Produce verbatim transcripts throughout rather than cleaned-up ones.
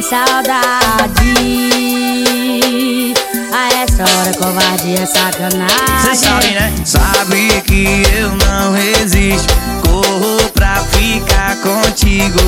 saudade. A essa hora covardia é sacanagem. Cê sabe, né? Sabe que eu não resisto. Corro pra ficar contigo.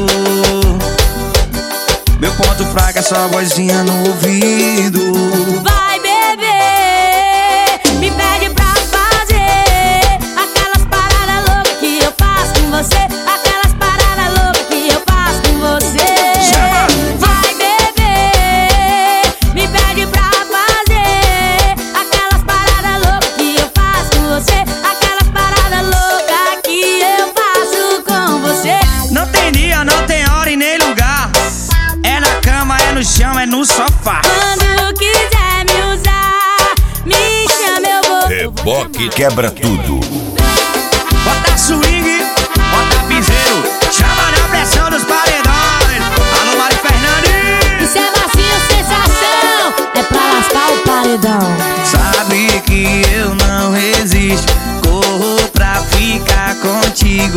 Meu ponto fraco é só vozinha no ouvido. Vai beber, me pede pra fazer aquelas paradas loucas que eu faço com você. Aquelas paradas loucas que eu faço com você. Chama! Vai beber, me pede pra fazer aquelas paradas loucas que eu faço com você. Aquelas paradas loucas que eu faço com você. Não tem dia, não tem hora e nem lugar. É na cama, é no chão, é no sofá. Quando quiser me usar, me chama, eu vou. Reboque quebra tudo. Bota swing, bota piseiro, chama na pressão dos paredões. Alô, Mari Fernandes. Isso é macio, sensação, é pra lascar o paredão. Sabe que eu não resisto. Corro pra ficar contigo.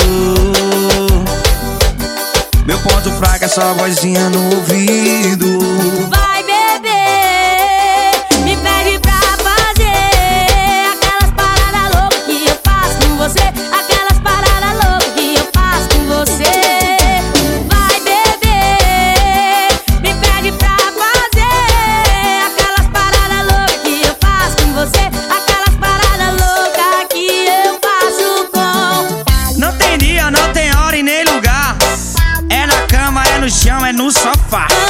Meu ponto fraco é só vozinha no ouvido. Vai beber, me pede pra fazer aquelas paradas loucas que eu faço com você. Aquelas paradas loucas que eu faço com você. Vai beber, me pede pra fazer aquelas paradas loucas que eu faço com você. Aquelas paradas loucas que eu faço com. Não tem dia, não tem hora e nem lugar. É na cama, é no chão, é no sofá.